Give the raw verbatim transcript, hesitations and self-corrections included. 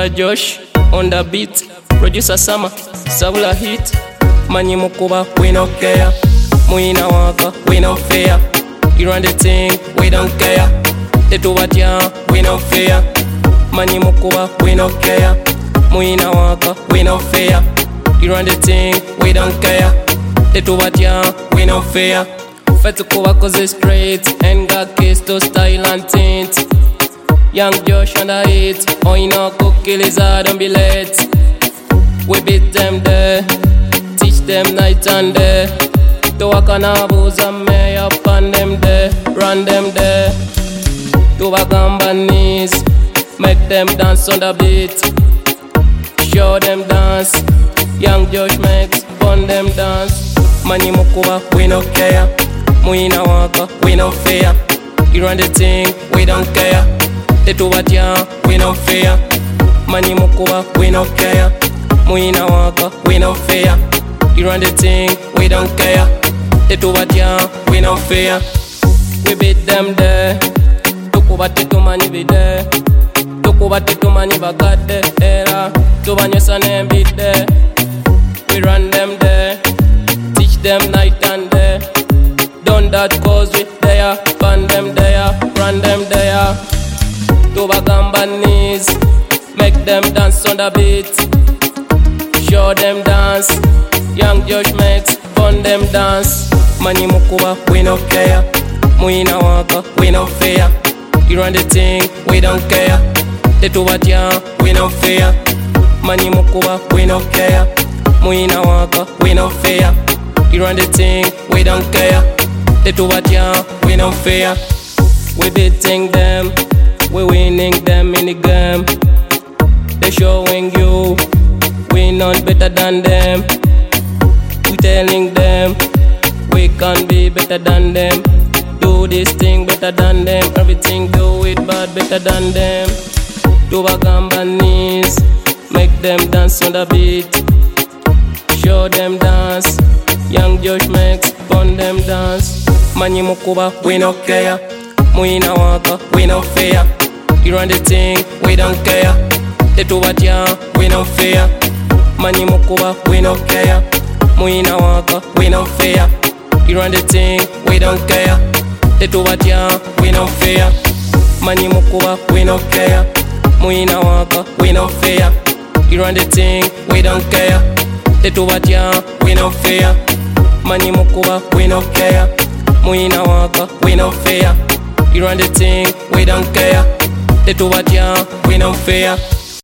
Producer Josh on the beat, producer Sama, Sabula hit. Manyi mukuba, we no care. Muina waka, we no fear. You run the thing, we don't care. Tetu watya, we no fear. Manyi mukuba, we no care. Muina waka, we no fear. You run the thing, we don't care. Tetu watya, we no fear. Fetu kuba cause it's straight, and got kiss to style and tint. Young Josh on the hit, oh you know cookie lizard don't be late. We beat them there, teach them night and day. To walk on a booze and me up on them there, run them there. To walk on knees, make them dance on the beat. Show them dance, Young Josh makes fun them dance. Manyi mukuba, we no care. Muina waka, we no fear. You run the thing, we don't care. Tetu watya, we no fear. Manyi mukuba, we no care. Muina waka, we no fear. You run the thing, we don't care. Tetu watya, we no fear. We beat them there. Tukuba tetu manyi be there. Tukuba tetu manyi bagade era. Tubanyesa ne beat there. We run them there. Teach them night and day. Done that cause we there. Fun them there. Run them there. To bagamba knees, make them dance on the beat. Show them dance, Young Josh makes fun them dance. Manyi mukuba, we no care. Muina waka, we no fear. You run the thing, we don't care. Tetu watya, we no fear. Manyi mukuba, we no care. Muina waka, we no fear. You run the thing, we don't care. Tetu watya, we no fear. We beating them, we winning them in the game. They showing you we not better than them. We telling them we can be better than them. Do this thing better than them. Everything do it bad better than them. Do bagamba knees, make them dance on the beat. Show them dance, Young Josh makes fun them dance. Manyi mukuba, we no care. Muina waka, we no fear. You run the thing, we don't care. Tetu watya, we no fear. Manyi mukuba, we no care. Muina waka, we no fear. You run the thing, we don't care. Tetu watya, we no fear. Manyi mukuba, we no care. Muina waka, we no fear. You run the thing, we don't care. Tetu watya, we no fear. Manyi mukuba, we no care. Muina waka, we no fear. You run the thing, we don't care. Tetu watya, we no fear.